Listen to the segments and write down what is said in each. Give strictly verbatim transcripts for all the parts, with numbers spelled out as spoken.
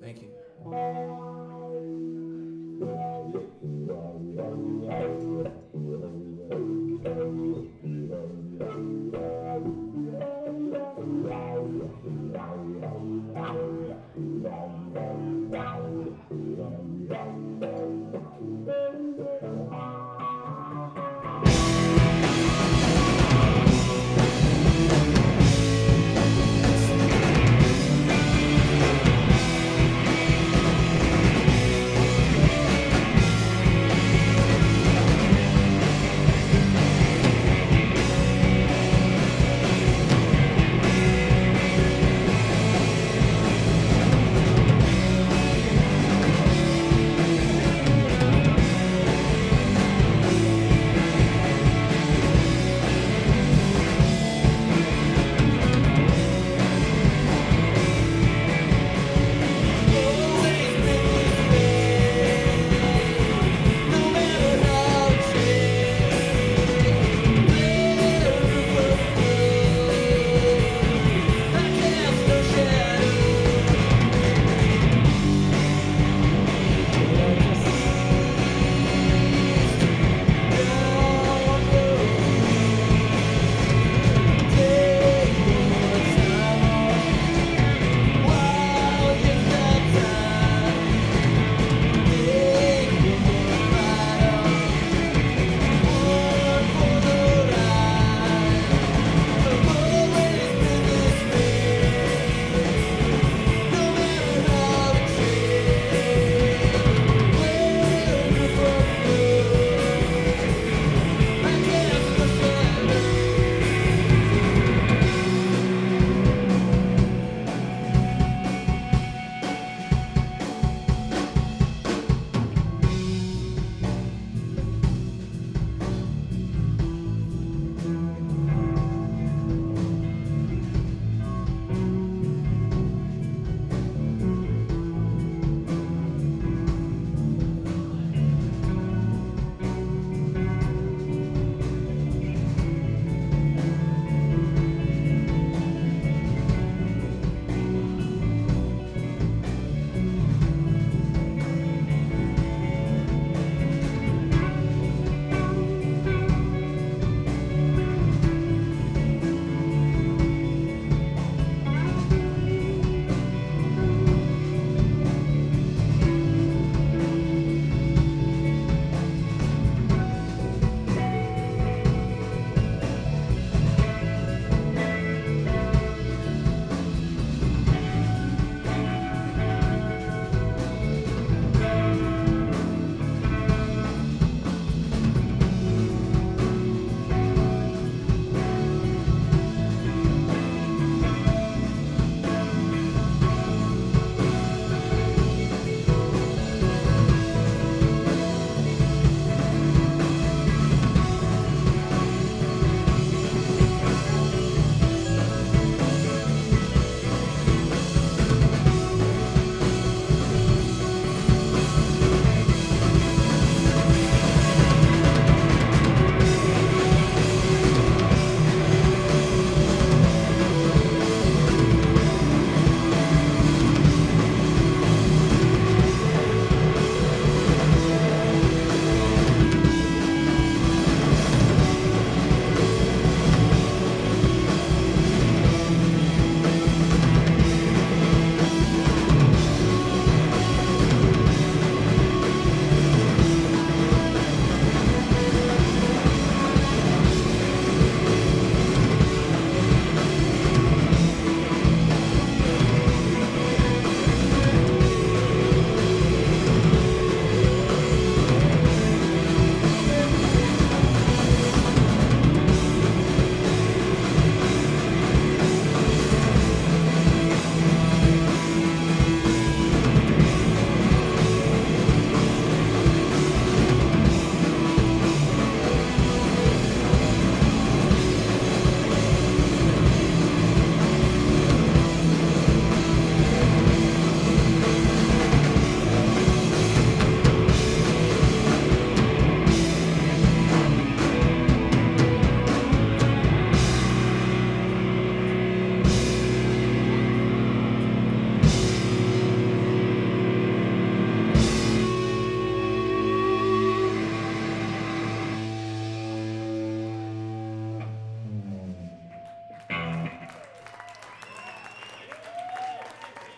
Thank you.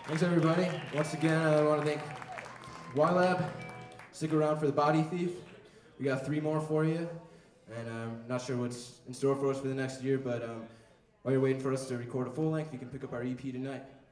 Thanks everybody. Once again, I want to thank Y-Lab. Stick around for The Body Thief. We got three more for you, and I'm not sure what's in store for us for the next year, but um, while you're waiting for us to record a full length, you can pick up our E P tonight.